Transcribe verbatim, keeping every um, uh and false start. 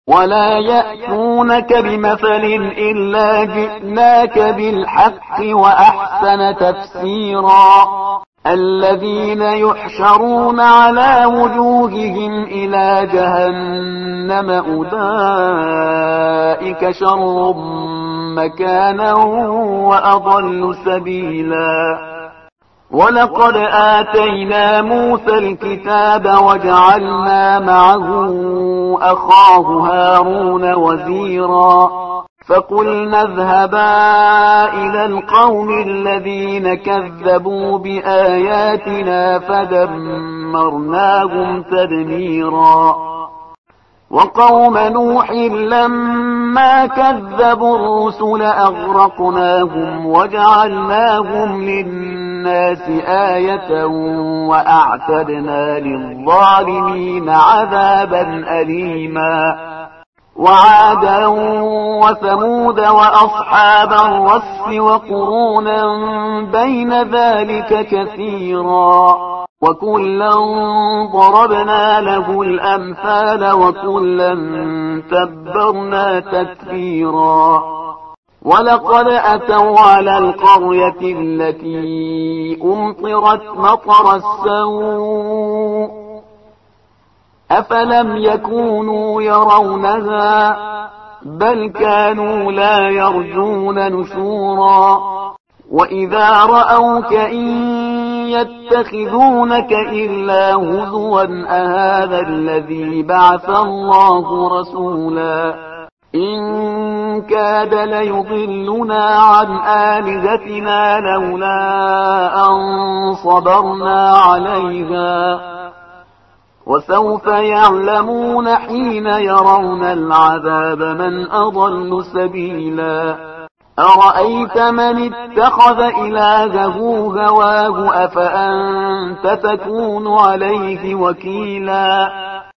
ولا يأتونك بمثل إلا جئناك بالحق وأحسن تفسيرا. الذين يحشرون على وجوههم إلى جهنم أولئك شر مكانا وأضل سبيلا. ولقد آتينا موسى الكتاب وجعلنا معه أخاه هارون وزيرا. فقلنا اذهبا إلى القوم الذين كذبوا بآياتنا فدمرناهم تدميرا. وقوم نوح لما كذبوا الرسل أغرقناهم وجعلناهم للناس آية وأعتدنا للظالمين عذابا أليما. وعادا وثمود وأصحاب الرس وقرونا بين ذلك كثيرا. وكلا ضربنا له الأمثال وكلا تبرنا تتبيرا. ولقد أتوا على القرية التي أمطرت مطر السوء أفلم يكونوا يرونها بل كانوا لا يرجون نشورا. وإذا رأوك إن يتخذونك إلا هزوا أهذا الذي بعث الله رسولا. إن كاد ليضلنا عن آلهتنا لولا أن صبرنا عليها. وسوف يعلمون حين يرون العذاب من أضل سبيلا. أرأيت من اتخذ إلهه هواه أفأنت تكون عليه وكيلا.